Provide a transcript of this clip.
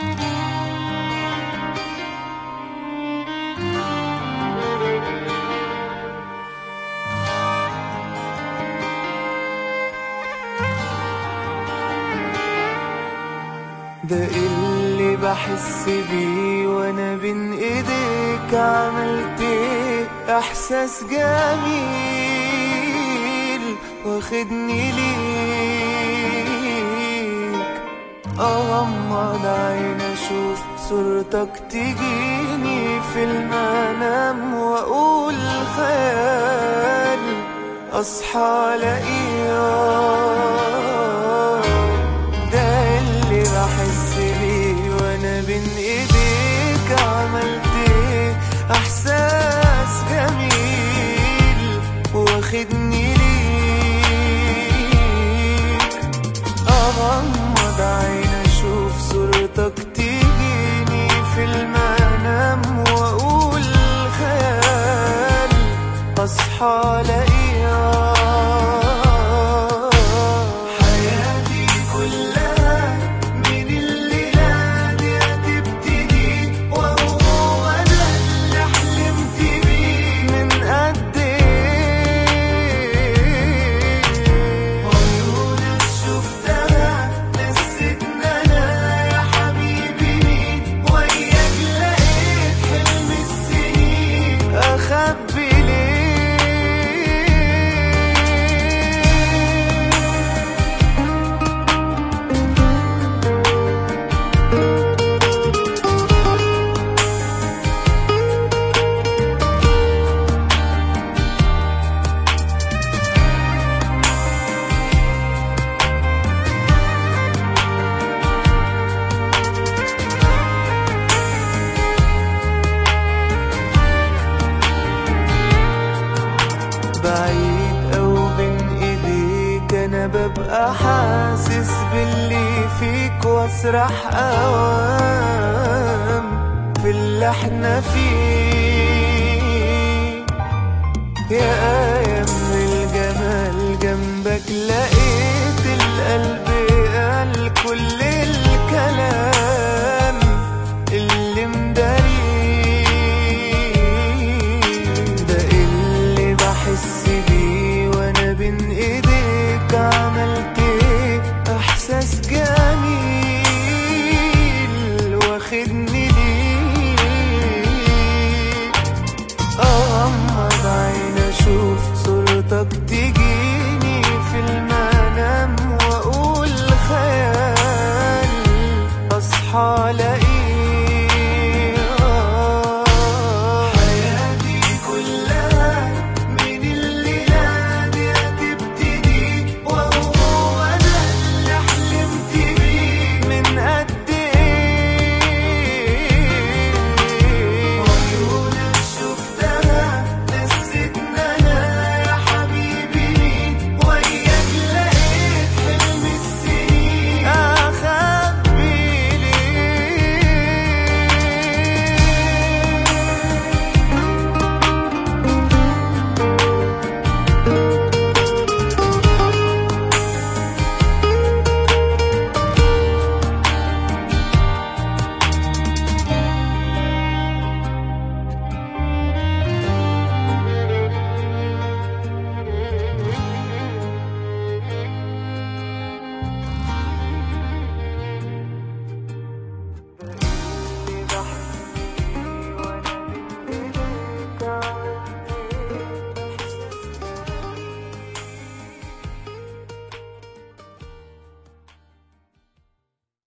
ده اللي بحس بيه وانا بين ايديك، عملت ايه احساس جميل واخدني ليك. اغمض عين اشوف صورتك تجيني في المنام، واقول خيال اصحى الاقيك. بحس بيه وانا بين ايديك، عملت ايه احساس جميل واخدني ليك. اغمض عين اشوف صورتك تجيني في المنام، واقول خيال اصحى الاقيك. بعيد أو بين إيديك أنا ببقى حاسس باللي فيك، واسرح أوام في اللي احنا فيه. يا